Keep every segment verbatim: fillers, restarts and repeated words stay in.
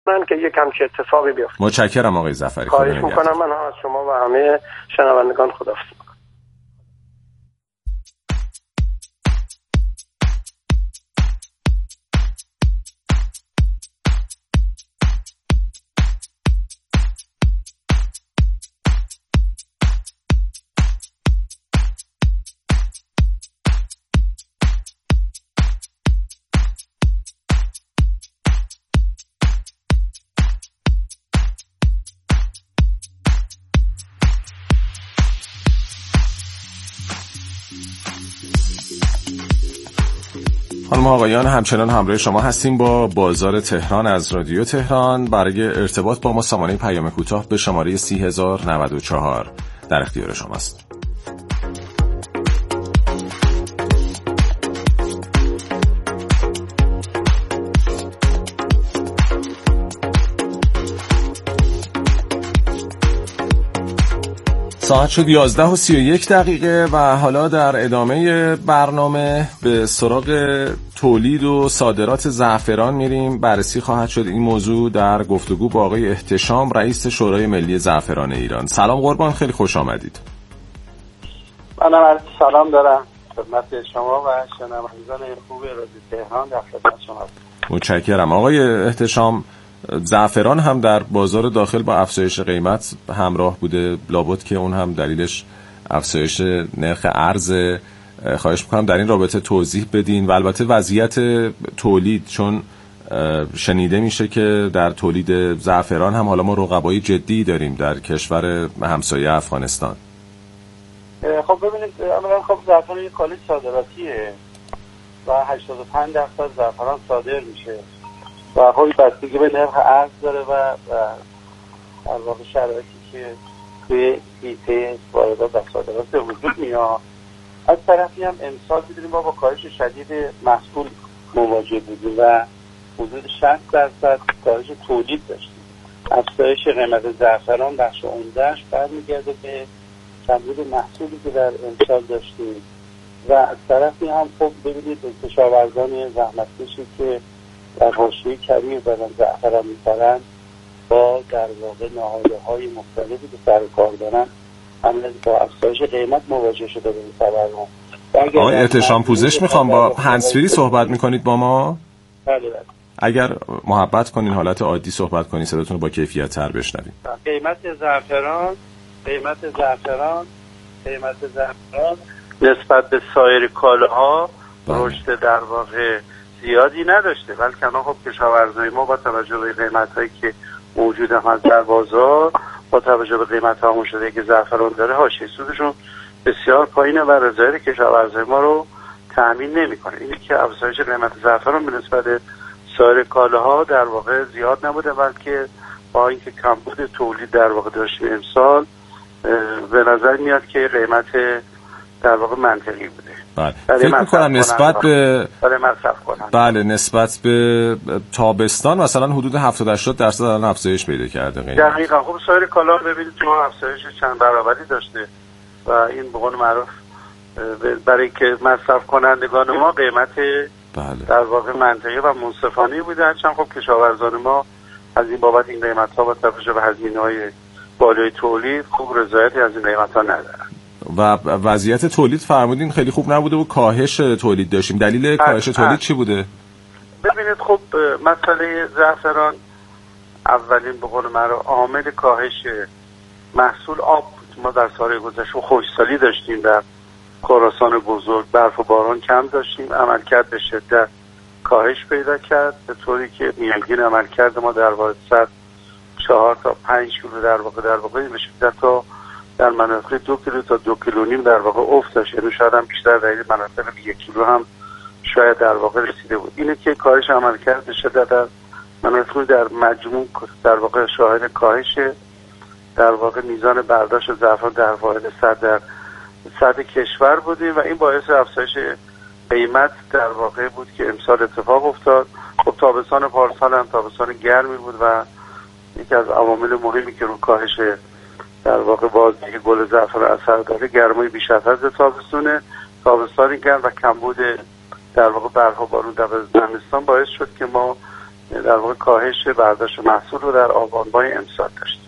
من که یک همچین اتفاقی بیفته. متشکرم آقای ظفری. خواهش میکنم. من هم از شما و همه شنوندگان خداحافظی میکنم. خانم آقایان، همچنان همراه شما هستیم با بازار تهران از رادیو تهران. برای ارتباط با ما سامانه پیام کوتاه به شماره سی هزار و نود و چهار در اختیار شماست. ساعت شد یازده و سی و یک دقیقه و حالا در ادامه برنامه به سراغ تولید و صادرات زعفران میریم. بررسی خواهد شد این موضوع در گفتگو با آقای احتشام، رئیس شورای ملی زعفران ایران. سلام قربان، خیلی خوش آمدید. منم عرض سلام دارم خدمت شما و شنوندگان خوب رادیو تهران. در خدمت شما. متشکرم. آقای احتشام، زعفران هم در بازار داخل با افزایش قیمت همراه بوده، لابد که اون هم دلیلش افزایش نرخ ارز. خواهش میکنم در این رابطه توضیح بدین و البته وضعیت تولید، چون شنیده میشه که در تولید زعفران هم حالا ما رقبای جدی داریم در کشور همسایه افغانستان. خب ببینید، اولا خب زعفران یک کالا صادراتیه و هشتاد و پنج درصد زعفران صادر میشه و خب بستگی به نرخ ارز داره و در واقع شرایطی که توی حیطه واردات و صادرات وجود میاد. از طرفی هم امسال می‌دونیم ما با کاهش شدید محصول مواجه بودیم و حدود شصت درصد کاهش تولید داشتیم. افزایش قیمت زعفران بخش عمده‌اش برمیگرده به کمبود محصولی که در امسال داشتیم و از طرفی هم خب ببینید کشاورزان زحمتکشی که در حوزه کبیر دارن زعفران می‌کارن با در واقع نهادهای مختلفی که سر کار دارن هم با افزایش قیمت مواجه شده به این تورم. آقای احتشام، پوزش میخوام، با هندزفری صحبت میکنید با ما؟ بله بله. اگر محبت کنین حالت عادی صحبت کنین، صداتون رو با کیفیت تر بشنویم. قیمت زعفران قیمت زعفران قیمت زعفران نسبت به سایر کالاها رشد در واقع زیادی نداشته، بلکه ما خب کشاورزای ما با توجه به قیمتایی که موجود هست در بازار، با توجه به قیمت همون شده که زعفران داره، حاشیه سودشون بسیار پایینه و رضایت کشاورزای ما رو تأمین نمی‌کنه. اینی که افزایش قیمت زعفران به نسبت سایر کالاها در واقع زیاد نبوده، بلکه با اینکه کمبود تولید در واقع داشتیم امسال، به نظر میاد که قیمت در واقع منطقی بوده. بله. فکر می‌کنم نسبت به برای مصرف کنن. بله نسبت به تابستان مثلا حدود هفتاد هشتاد درصد الان افزایش پیدا کرده قیمت. دقیقاً. خب سایر کالا ببینید ما افزایش چند برابری داشته و این به قول معروف برای که مصرف کنندگان ما قیمت بله. در واقع منطقی و منصفانه بوده، هرچند خب کشاورزان ما از این بابت این قیمت‌ها با توجه به هزینه‌های بالای تولید خوب رضایتی از این قیمت‌ها ندارن. و وضعیت تولید فرمودین خیلی خوب نبوده و کاهش تولید داشتیم. دلیل کاهش تولید چی بوده؟ ببینید خب مسئله زعفران اولین به قول معروف عامل کاهش محصول آب بود. ما در سال گذشته خشکسالی داشتیم، در خراسان بزرگ برف و باران کم داشتیم، عملکرد به شدت کاهش پیدا کرد، به طوری که میانگین عملکرد ما در واحد صد چهار تا پنج کیلو در واقع در واقع به شدت تا در مناطق دو کیلو تا دو کیلو نیم در واقع افت داشت، یعنی شاید هم بیشتر در این مناطق یک کیلو هم شاید در واقع رسیده بود. اینه که کاهش عملکرد به شدت در مناطق در مجموع در واقع شاهد کاهش در واقع میزان برداشت زعفران در واحد صد در سطح کشور بودیم و این باعث افزایش قیمت در واقع بود که امسال اتفاق افتاد. خب تابستان پارسال هم تابستان گرمی بود و یکی از عوامل مهمی که رو کاهش در واقع بازدهی گل زعفران اثر داره گرمای بیش از حد تابستونه. تابستانی گرم و کمبود در واقع برف و بارون در زمستان باعث شد که ما در واقع کاهش برداشت محصول رو در آبان ماه امسال داشتیم.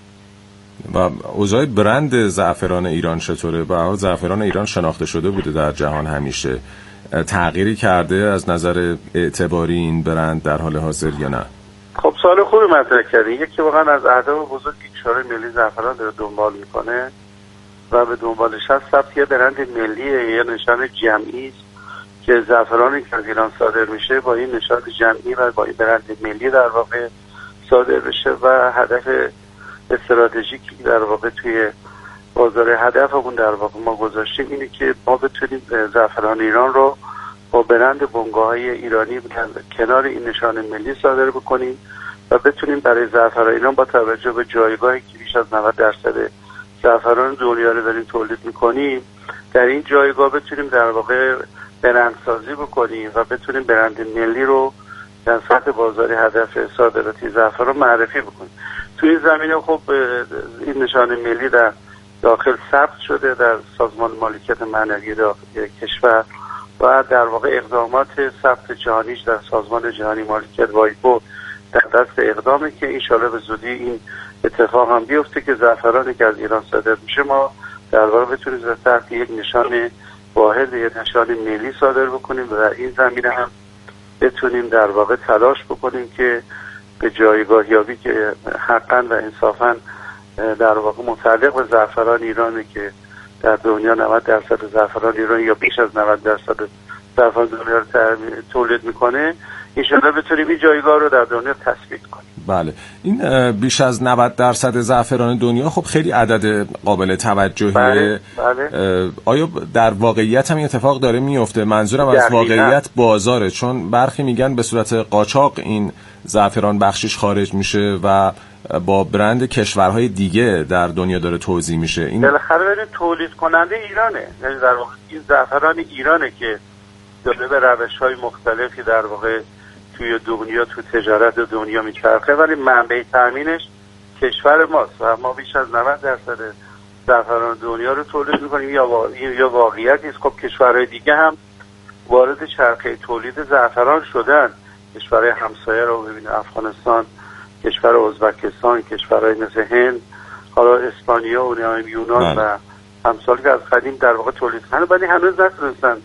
و اوضاع برند زعفران ایران چطوره؟ به هر حال زعفران ایران شناخته شده بوده در جهان همیشه، تغییری کرده از نظر اعتباری این برند در حال حاضر یا نه؟ خب سوال خوبی مطرح کردین. یکی واقعا از اهداف بزرگی که شورای ملی زعفران داره دنبال میکنه و به دنبالش هست ثبت یه برند ملیه، یه نشان جمعی است که زعفرانی که از ایران صادر میشه با این نشان جمعی و با این برند ملی در واقع صادر بشه و هدف استراتژیکی در واقع توی بازار هدفمون در واقع ما گذاشتیم اینه که ما بتونیم زعفران ایران رو با برند بنگاه‌های ایرانی کنار این نشان ملی صادر بکنیم و بتونیم برای زعفران ایران با توجه به جایگاهی که بیش از نود درصد زعفران دنیا رو داریم تولید میکنیم در این جایگاه بتونیم در واقع برندسازی بکنیم و بتونیم برند ملی رو در سطح بازار هدف صادراتی زعفران معرفی بکنیم. توی این زمینه خب این نشان ملی در داخل ثبت شده در سازمان مالکیت معنوی کشور و در واقع اقدامات ثبت جهانیش در سازمان جهانی مالکیت وایپو در دست اقدامه که انشالله به زودی این اتفاق هم بیفته که زعفرانی که از ایران صادر میشه ما در واقع بتونیم تحت یک نشان واحد، یک نشان ملی صادر بکنیم و در این زمینه هم بتونیم در واقع تلاش بکنیم که به جایگاه یابی که حقا و انصافا در واقع متعلق به زعفران ایرانه که در دنیا نود درصد زعفران ایران یا بیش از نود درصد زعفران دنیا رو تولید میکنه، انشاءالله بتونیم این جایگاه رو در دنیا تثبیت کنیم. بله، این بیش از نود درصد زعفران دنیا خب خیلی عدد قابل توجهیه. بله، بله. آیا در واقعیت هم این اتفاق داره میفته؟ منظورم از واقعیت بازاره، چون برخی میگن به صورت قاچاق این زعفران بخشش خارج میشه و با برند کشورهای دیگه در دنیا داره توزیع میشه. این بالاخره ببین تولید کننده ایرانه، یعنی در واقع این زعفران ایرانه که داره به روش‌های مختلفی در واقع توی دنیا تو تجارت دنیا میچرخه، ولی منبع تامینش کشور ماست و ما بیش از نود درصد زعفران دنیا رو تولید میکنیم. یا وا... یا واقعیت است خب کشورهای دیگه هم وارد چرخه تولید زعفران شدن. کشورهای همسایه رو ببینید، افغانستان، کشور ازبکستان، کشورهای مثل هند، حالا اسپانیا و یونان و همسال که از قدیم در واقع تولید کنن، ولی هنوز نتونستن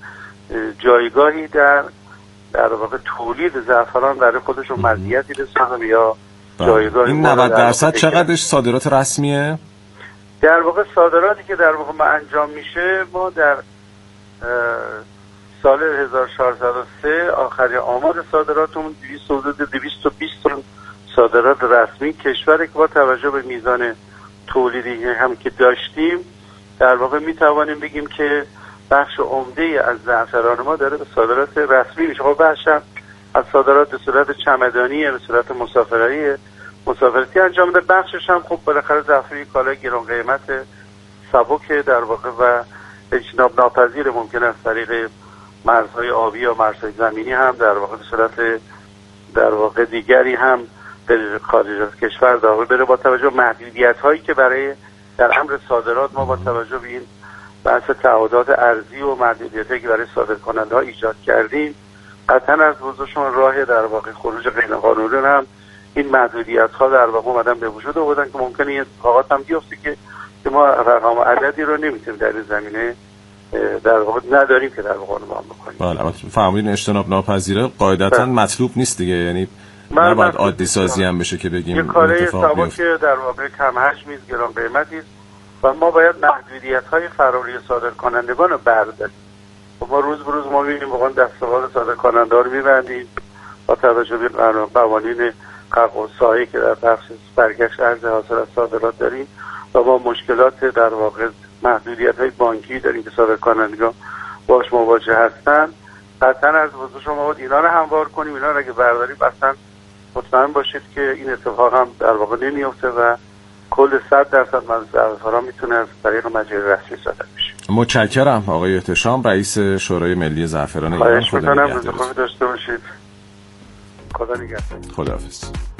جایگاهی در در واقع تولید زعفران برای خودشون مزیتی بسازن یا جایگاهی. این نود درصد چقدرش صادرات رسمیه؟ در واقع صادراتی که در واقع ما انجام میشه، ما در سال هزار و چهارصد و سه آخرین آمار صادراتمون دویست و بیست تن صادرات رسمی کشوری که با توجه به میزان تولیدی هم که داشتیم در واقع میتوانیم بگیم که بخش عمده از زعفران ما داره به صادرات رسمی میشه. خب بخش از صادرات به صورت چمدانی به صورت مسافرتی مسافرتی انجام ده، بخشش هم خب بالاخره زعفران کالای گران قیمت سبک در واقع و اجتناب ناپذیر ممکن است طریق مرزهای آبی یا مرزهای زمینی هم در واقع به صورت در واقع دیگری هم به خارج از کشور داخل بره با توجه به محدودیت هایی که برای در امر صادرات ما با توجه به این بحث تعهدات ارضی و محدودیتایی که برای صادر کننده ها ایجاد کردیم. قطعا از وجودشون راه در واقع خروج غیر قانونی هم این محدودیت ها در واقع اومدن به وجود آوردن که ممکنه این اتفاقات هم بیفته که که ما رقم عددی رو نمیتونیم در این زمینه در واقع نداریم که در واقع عنوان بکنیم. بله، البته فهمیدین اجتناب ناپذیره قاعدتاً مطلوب نیست دیگه، یعنی نباید عادی سازی هم بشه که بگیم یه کاری سبک که در واقع کم حجمی است، گران قیمتی است و ما باید محدودیت‌های فراری صادر کنندگان رو برداریم. ما روز به روز ما می‌بینیم واقعا دسته‌بال صادر کننده‌ها رو می‌بندیم با توجه به قوانین قراردادی که در بخش برگشت ارز حاصل از صادرات داریم و با مشکلات در واقع محدودیت‌های بانکی داریم که صادر کنندگان باش مواجه هستن. قطعاً از وضوح شما باید اینا رو هموار کنیم. اینا رو اگه برداریم اصلا مطمئن باشید که این اتفاق هم در واقع نمی‌افته و کل صد درصد زعفران میتونه از طریق مجاری رسمی صادر بشه. متشکرم آقای احتشام، رئیس شورای ملی زعفران ایران. خواهش می‌کنم روز خوبی داشته باشید. خدا نگهدار. خداحافظ.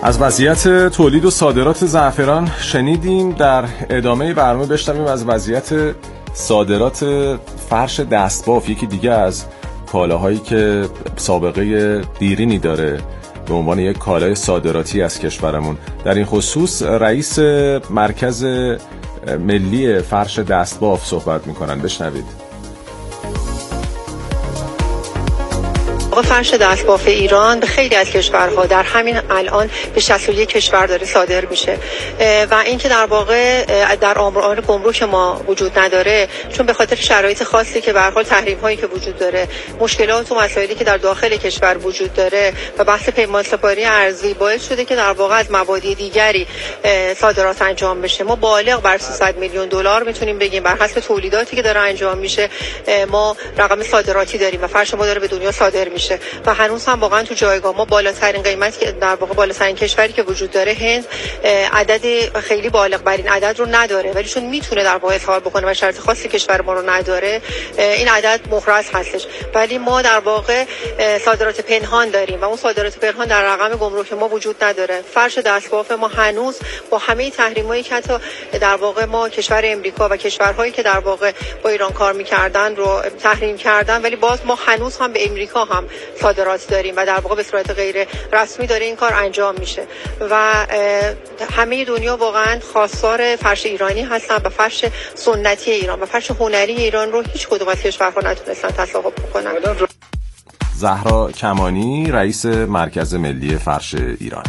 از وضعیت تولید و صادرات زعفران شنیدیم. در ادامه برنامه بشنویم از وضعیت صادرات فرش دستباف، یکی دیگه از کالاهایی که سابقه دیرینی داره به عنوان یک کالای صادراتی از کشورمون. در این خصوص رئیس مرکز ملی فرش دستباف صحبت میکنن، بشنوید. فرش دستباف ایران به خیلی از کشورها در همین الان به شصت و یک کشور داره صادر میشه و اینکه در واقع در آمار گمرک ما وجود نداره چون به خاطر شرایط خاصی که به هر حال تحریم هایی که وجود داره، مشکلات و مسائلی که در داخل کشور وجود داره و بحث پیمان سپاری ارزی باعث شده که در واقع از مبادی دیگری صادرات انجام بشه. ما بالغ بر سیصد میلیون دلار میتونیم بگیم بر حسب تولیداتی که داره انجام میشه ما رقم صادراتی داریم و فرش ما داره به دنیا صادر میشه و هنوز هم واقعا تو جایگاه ما بالاترین قیمتی که در واقع بالاترین کشوری که وجود داره هند عدد خیلی بالغ بر این عدد رو نداره، ولی چون میتونه در واقع اظهار بکنه و شرط خاصی کشور ما رو نداره این عدد محرز هستش. ولی ما در واقع صادرات پنهان داریم و اون صادرات پنهان در رقم گمرک ما وجود نداره. فرش دستباف ما هنوز با همه تحریمایی که حتی در واقع ما کشور امریکا و کشورهایی که در واقع با ایران کار می‌کردن رو تحریم کردن، ولی باز ما هنوز هم به امریکا هم صادرات داریم و در واقع به صورت غیر رسمی داره این کار انجام میشه و همه دنیا واقعا خواستار فرش ایرانی هستن و فرش سنتی ایران و فرش هنری ایران رو هیچ کدوم از کشورها نتونستن تصاحب بکنن. زهرا کمانی، رئیس مرکز ملی فرش ایران.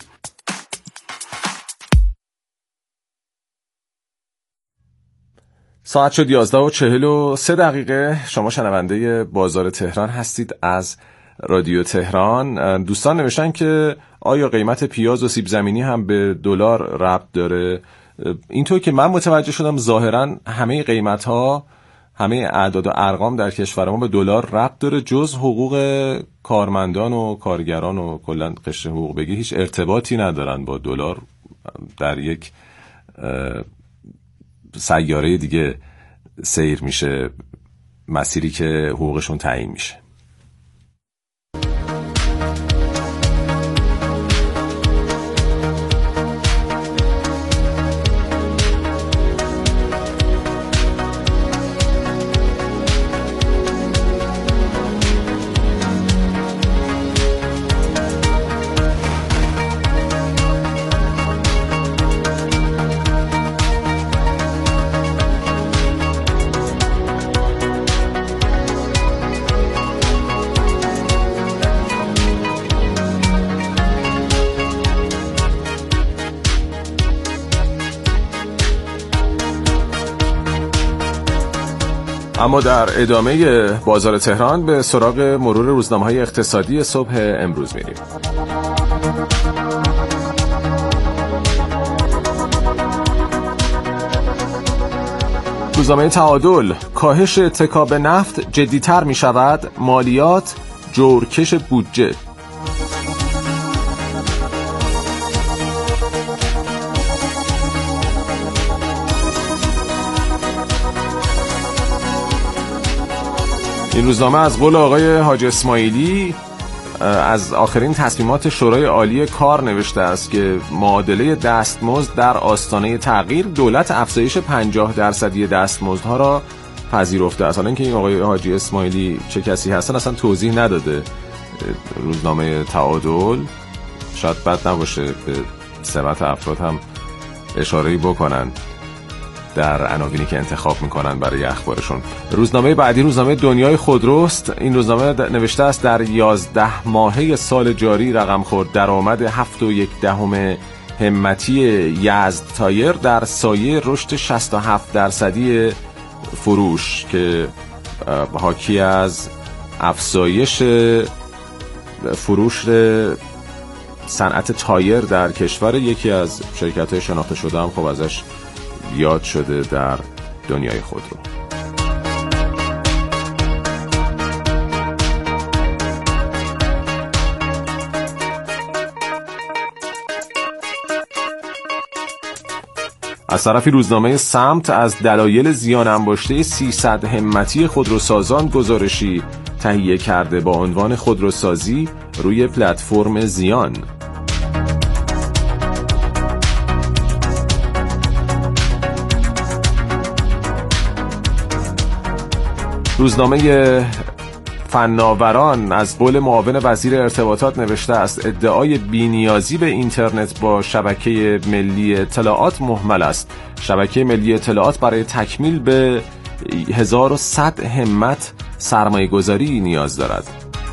ساعت شد یازده و چهل و سه دقیقه. شما شنونده بازار تهران هستید از رادیو تهران. دوستان نوشتن که آیا قیمت پیاز و سیب زمینی هم به دلار ربط داره؟ اینطور که من متوجه شدم ظاهرا همه قیمت ها، همه اعداد و ارقام در کشور ما به دلار ربط داره، جز حقوق کارمندان و کارگران و کلا قشر حقوق بگی هیچ ارتباطی ندارن با دلار. در یک سیاره دیگه سیر میشه مسیری که حقوقشون تعیین میشه. اما در ادامه بازار تهران به سراغ مرور روزنامه‌های اقتصادی صبح امروز میریم. روزنامه تعادل: کاهش اتکا نفت جدی‌تر می شود، مالیات جورکش بودجه. این روزنامه از قول آقای حاجی اسماعیلی از آخرین تصمیمات شورای عالی کار نوشته است که معادله دستمزد در آستانه تغییر، دولت افزایش پنجاه درصدی دستمزدها را پذیرفته است. حالا اینکه این آقای حاجی اسماعیلی چه کسی هستن اصلا توضیح نداده روزنامه تعادل. شاید بد نباشه به ثروت افراد هم اشاره‌ای بکنن در عناوینی که انتخاب میکنن برای اخبارشون. روزنامه بعدی روزنامه دنیای خودروست. این روزنامه نوشته است در یازده ماهه سال جاری رقم خورد درآمد هفت و یک دهم همتی یزد تایر در سایه رشد شصت و هفت درصدی فروش که حاکی از افزایش فروش صنعت تایر در کشور. یکی از شرکت‌های شناخته شده هم خب ازش یاد شده در دنیای خودرو. از طرفی روزنامه سمت از دلایل زیان انباشته سیصد همتی خودروسازان گزارشی تهیه کرده با عنوان خودروسازی روی پلتفرم زیان. روزنامه فناوران از قول معاون وزیر ارتباطات نوشته است ادعای بی‌نیازی به اینترنت با شبکه ملی اطلاعات مهمل است. شبکه ملی اطلاعات برای تکمیل به هزار و صد همت سرمایه گذاری نیاز دارد.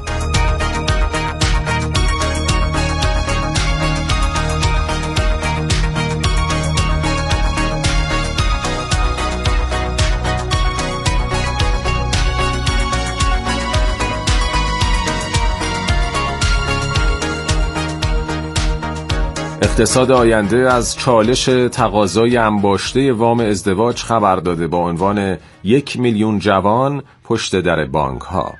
اقتصاد آینده از چالش تقاضای انباشته وام ازدواج خبر داده با عنوان یک میلیون جوان پشت در بانک ها.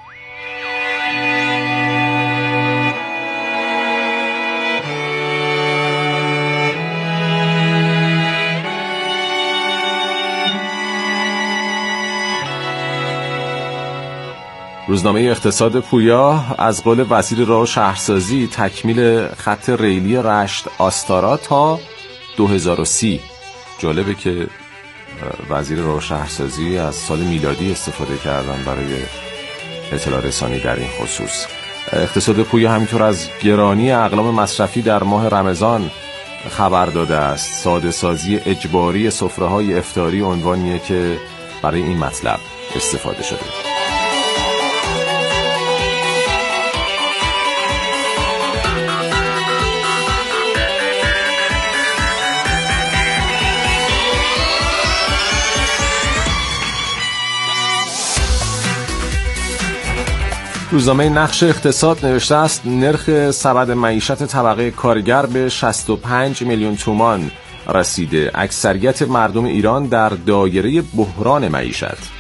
روزنامه اقتصاد پویا از قول وزیر راه و شهرسازی تکمیل خط ریلی رشت آستارا تا دو هزار و سی. جالبه که وزیر راه و شهرسازی از سال میلادی استفاده کردن برای اطلاع رسانی در این خصوص. اقتصاد پویا همینطور از گرانی اقلام مصرفی در ماه رمضان خبر داده است. ساده سازی اجباری سفره‌های افطاری عنوانیه که برای این مطلب استفاده شده. روزنامه نقش اقتصاد نوشته است نرخ سبد معیشت طبقه کارگر به شصت و پنج میلیون تومان رسیده. اکثریت مردم ایران در دایره بحران معیشت.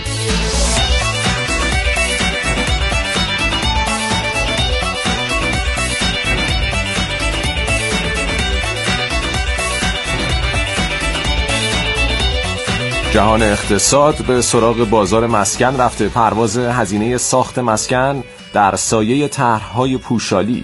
جهان اقتصاد به سراغ بازار مسکن رفته. پرواز هزینه ساخت مسکن در سایه طرح‌های پوشالی.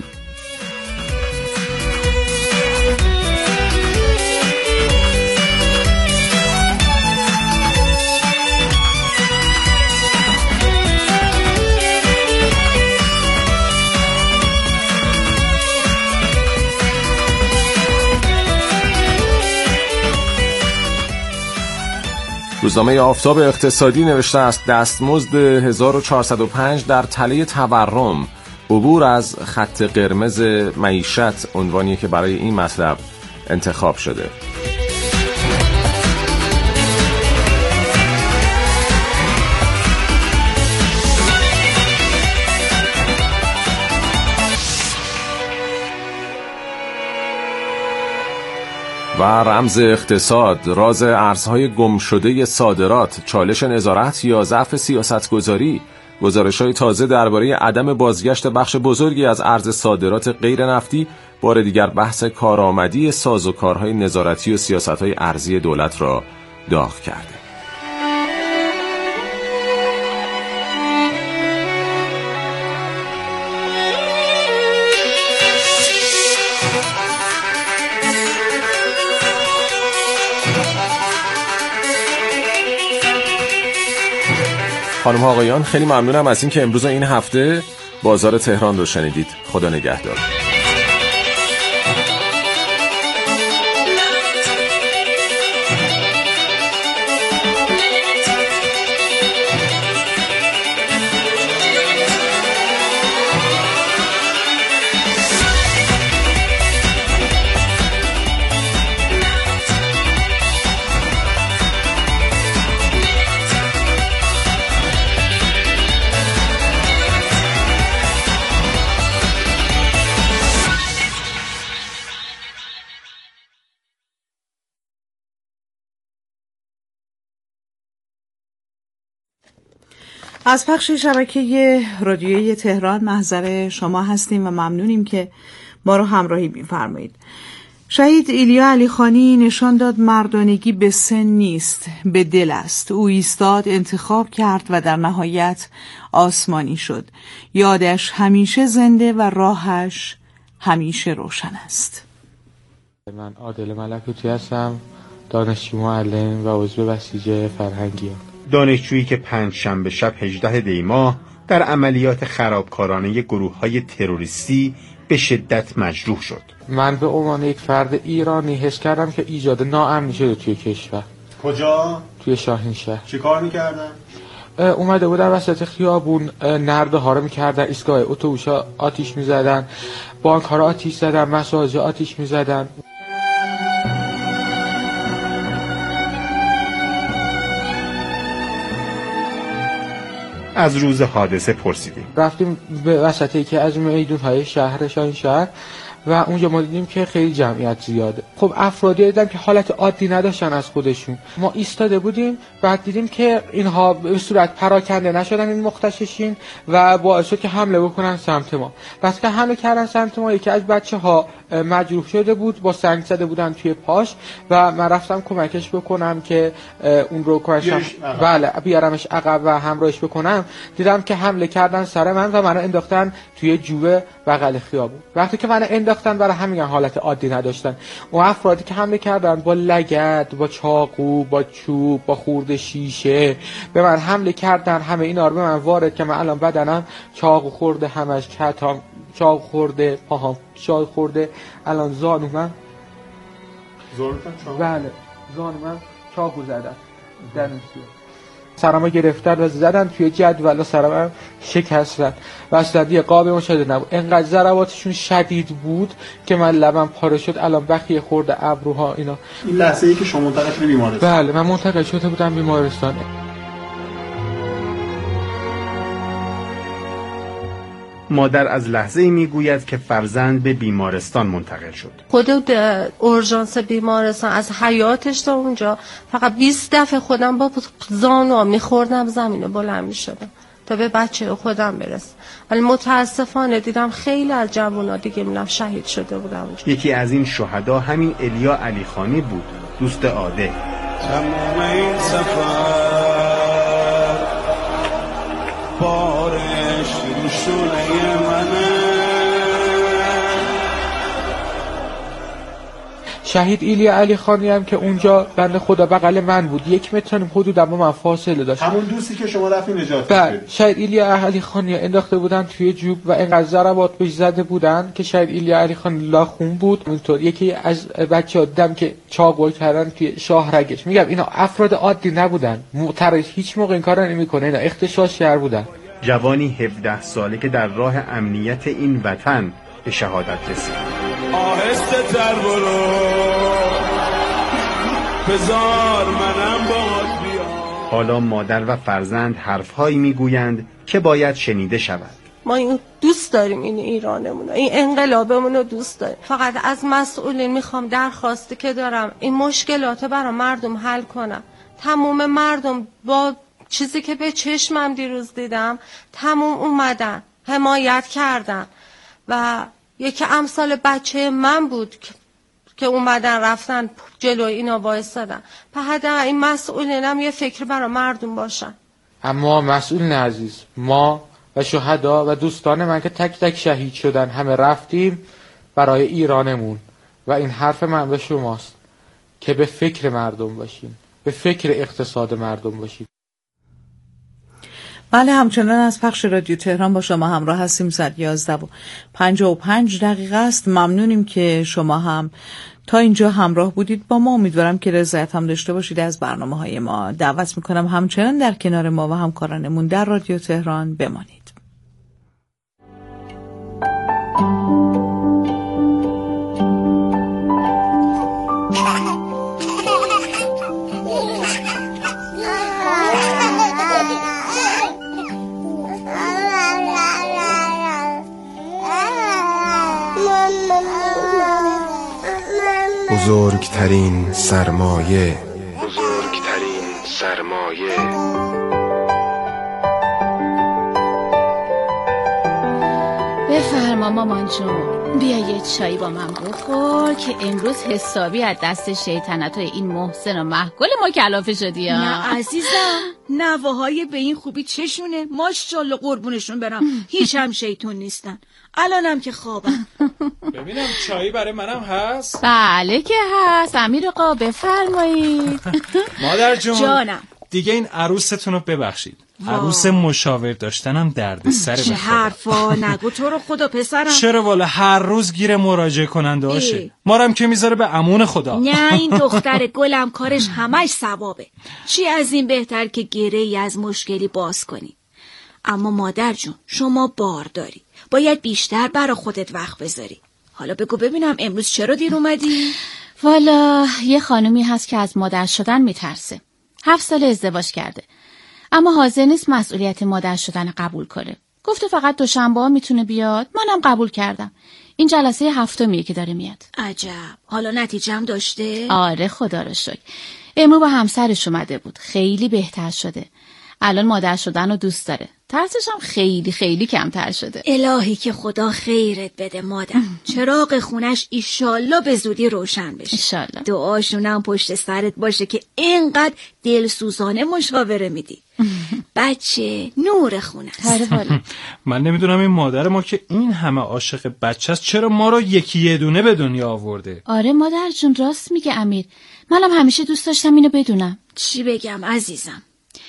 روزنامه آفتاب اقتصادی نوشته است دستمزد هزار و چهارصد و پنج در تله تورم، عبور از خط قرمز معیشت عنوانی که برای این مطلب انتخاب شده. و رمز اقتصاد، راز ارزهای گم شده صادرات، چالش نظارت یا ضعف سیاستگذاری. گزارش‌های تازه درباره عدم بازگشت بخش بزرگی از ارز صادرات غیر نفتی بار دیگر بحث کارآمدی سازوکارهای نظارتی و سیاست‌های ارزی دولت را داغ کرده. خانم ها آقایان، خیلی ممنونم از این که امروز این هفته بازار تهران رو شنیدید. خدا نگهدار. از پخش شبکه رادیویی تهران محضر شما هستیم و ممنونیم که ما رو همراهی می‌فرمایید. شهید ایلیا علیخانی نشان داد مردانگی به سن نیست، به دل است. او ایستاد، انتخاب کرد و در نهایت آسمانی شد. یادش همیشه زنده و راهش همیشه روشن است. من عادل ملکوتی هستم، دانشجو معلم و عضو بسیج فرهنگیان. دانشجویی که پنج شنبه شب هجدهم دی ماه در عملیات خرابکارانه گروه‌های تروریستی به شدت مجروح شد. من به عنوان یک فرد ایرانی حس کردم که ایجاد ناامنی شده توی کشور. کجا؟ توی شاهینشهر. چی کار میکردن؟ اومده بودن وسط خیابون نرده ها رو میکردن، ایستگاه اتوبوس ها آتیش میزدن، بانک ها رو آتیش زدن، مساجد آتیش میزدن. از روز حادثه پرسیدیم. رفتیم به وسط یکی از میدون های شهر شاهینشهر و اونجا ما دیدیم که خیلی جمعیت زیاده. خب افرادی دیدم که حالت عادی نداشتن از خودشون. ما ایستاده بودیم، بعد دیدیم که اینها به صورت پراکنده نشدن این مختششین و باعث شد که حمله بکنن سمت ما. بس که حمله کردن سمت ما، یکی از بچه‌ها مجروح شده بود، با سنگ زده بودن توی پاش و من رفتم کمکش بکنم که اون رو کمکش بله بیارمش عقب و همراهش بکنم. دیدم که حمله کردن سر من و منو انداختن توی جوب بغل خیابون. وقتی که منو انداختن، برای همین حالت عادی نداشتن. اون افرادی که حمله کردن با لگد، با چاقو، با چوب، با خورده شیشه به من حمله کردن. همه اینا رو به من وارد که من الان بدنم چاقو خورده، همش کتام چاقو خورده، پاهام چاقو خورده، الان زانو من زانوتون چاقو؟ بله زانو من چاقو زدن، دنم سرما گرفتن و زدن توی جدول، سرما شکستن و اصلا یه قابل مشاهده نبود. انقدر ضرباتشون شدید بود که من لبم پاره شد، الان بخیه خورده ابروها اینا. این لحظه ای که شما منتقل شدید بیمارستان؟ بله من منتقل شده بودم بیمارستان. مادر از لحظه‌ای میگوید که فرزند به بیمارستان منتقل شد. خود اورژانس بیمارستان از حیاتش تا اونجا فقط بیست دفعه خودم با زانو میخوردم زمین بلند میشدم تا به بچه خودم برسم، ولی متاسفانه دیدم خیلی از جوونا دیگه میرم شهید شده بودم اونجا. یکی از این شهدا همین الیا علیخانی بود، دوست عاده. تمام این سفر بارش رو شونه منه. شهید ایلیا علیخانی هم که اونجا بنده خدا بغل من بود، یک متر حدودا با من فاصله داشت. همون دوستی که شما رفتین نجات دادید. شهید ایلیا علیخانی انداخته بودن توی جوب و اینقدر ضربات بهش زده بودن که شهید ایلیا علیخانی لاخون بود. اینطور یکی از بچه‌ها دیدم که چاقو کردن توی شاهرگش. میگم اینا افراد عادی نبودن، معترض هیچ موقع این کارا نمی‌کنه، اینا اغتشاشگر بودن. جوانی هفده ساله که در راه امنیت این وطن به شهادت رسید. آهسته تر برو بذار منم باهات بیام. حالا مادر و فرزند حرفهایی میگویند که باید شنیده شود. ما این دوست داریم، این ایرانمون، این انقلابمون رو دوست داریم. فقط از مسئولین میخوام درخواستی که دارم این مشکلات برای مردم حل کنم. تمام مردم با چیزی که به چشمم دیروز دیدم تمام اومدن حمایت کردن و یکی امثال بچه من بود که اومدن رفتن جلوی اینا وایسادن. په حداقل این مسئولینم یه فکر برای مردم باشن. اما مسئولین عزیز، ما و شهدا و دوستان من که تک تک شهید شدن همه رفتیم برای ایرانمون و این حرف من به شماست که به فکر مردم باشین، به فکر اقتصاد مردم باشین. بله، همچنان از پخش رادیو تهران با شما همراه هستیم. صد و یازده و پنجاه و پنج دقیقه است. ممنونیم که شما هم تا اینجا همراه بودید با ما. امیدوارم که رضایت هم داشته باشید از برنامه های ما. دعوت میکنم همچنان در کنار ما و همکارانمون در رادیو تهران بمانید. بزرگترین سرمایه بزرگترین سرمایه بفرما مامان جون، بیا یه چایی با من بخور که امروز حسابی از دست شیطنت های این محسن و محگل ما کلافه شدی ها. نه عزیزم، نواهای به این خوبی چشونه، ماشاءالله قربونشون برم، هیچ هم شیطون نیستن. الانم که خوابم. ببینم چایی برای منم هست؟ بله که هست امیر آقا، بفرمایید. مادر جون جانم، دیگه این عروستون رو ببخشید. عروس مشاور داشتنم درد سر. چه حرفا نگو تو رو خدا پسرم. چرا والا هر روز گیر مراجعه کننده هاشه. ما رو هم که میذاره به امون خدا. نه این دختر گلم کارش همش ثوابه. چی از این بهتر که گره ای از مشکلی باز کنی. اما مادر جون شما بار داری، باید بیشتر برا خودت وقت بذاری. حالا بگو ببینم امروز چرا دیر اومدی؟ والا یه خانومی هست که از مادر شدن میترسه. هفت سال ازدواج کرده اما حاضر نیست مسئولیت مادر شدن قبول کنه. گفته فقط دوشنبه ها میتونه بیاد. منم قبول کردم. این جلسه هفتمیه که داره میاد. عجب. حالا نتیجه هم داشته؟ آره خدا رو شکر. امروز با همسرش اومده بود. خیلی بهتر شده. الان مادر شدن رو دوست داره. ترسش هم خیلی خیلی کمتر شده. الهی که خدا خیرت بده مادر. چراغ خونش ایشالله به زودی روشن بشه. ایشالله. دعاشونم پشت سرت باشه که اینقدر دلسوزانه مشاوره میدی. بچه نور خونه است. من نمیدونم این مادر ما که این همه عاشق بچه است چرا ما رو یکی یه دونه به دنیا آورده. آره مادر جون راست میگه امیر. منم همیشه دوست داشتم اینو بدونم. چی بگم عزیزم،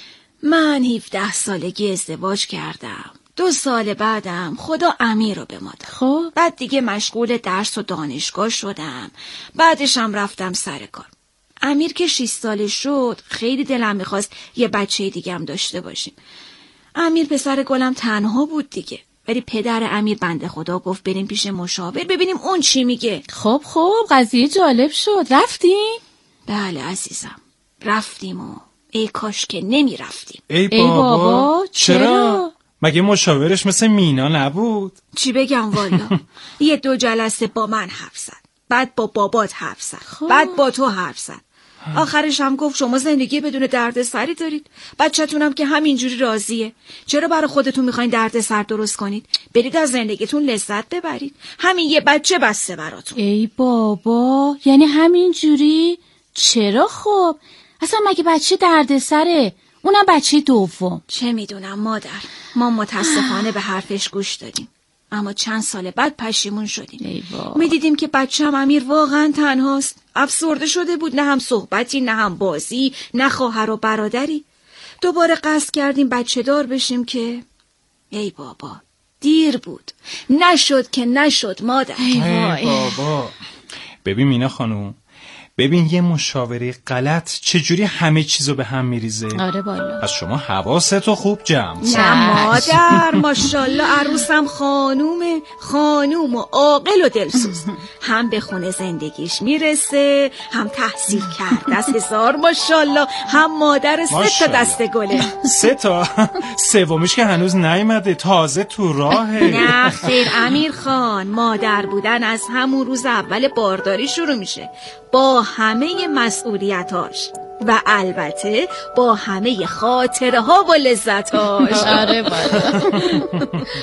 من هفده سالگی ازدواج کردم. دو سال بعدم خدا امیر رو به ما داد. خب بعد دیگه مشغول درس و دانشگاه شدم. بعدش هم رفتم سر کار. امیر که شش ساله شد خیلی دلم میخواست یه بچه دیگه هم داشته باشیم. امیر پسر گلم تنها بود دیگه. ولی پدر امیر بنده خدا گفت بریم پیش مشاور ببینیم اون چی میگه. خب خب قضیه جالب شد. رفتیم؟ بله عزیزم رفتیم و ای کاش که نمی رفتیم. ای بابا, ای بابا چرا؟, چرا؟ مگه مشاورش مثل مینا نبود؟ چی بگم والا. یه دو جلسه با من حرف زد، بعد با بابات حرف زد، بعد با تو حرف زد. آخرش هم گفت شما زندگی بدون درد سری دارید، بچه‌تونم که همینجوری راضیه. چرا برای خودتون میخواین درد سر درست کنید؟ برید از زندگیتون لذت ببرید. همین یه بچه بسته براتون. ای بابا یعنی همینجوری؟ چرا خب؟ اصلا مگه بچه درد سره؟ اونم بچه دوم. چه میدونم مادر، ما متاسفانه به حرفش گوش دادیم. اما چند سال بعد پشیمون شدیم. میدیدیم که بچه‌م امیر واقعا تنهاست. افسرده شده بود، نه هم صحبتی نه هم بازی نه خواهر و برادری. دوباره قصد کردیم بچه دار بشیم که ای بابا دیر بود. نشد که نشد مادر. ای, ای بابا. ببین مینا خانوم، ببین یه مشاوره غلط چجوری همه چیزو به هم میریزه. آره بالا. پس شما حواستو خوب جمع. نه مادر ماشاءالله عروسم خانومه، خانوم و عاقل و دلسوز. هم به خونه زندگیش میرسه، هم تحصیل کرده از هزار ماشاءالله، هم مادر سه تا دسته گله. سه تا؟ سومیش که هنوز نیومده، تازه تو راهه. نه خیر امیر خان، مادر بودن از همون روز اول بارداری شروع میشه، با همه مسئولیتاش و البته با همه خاطره ها و لذتاش. آره بالا.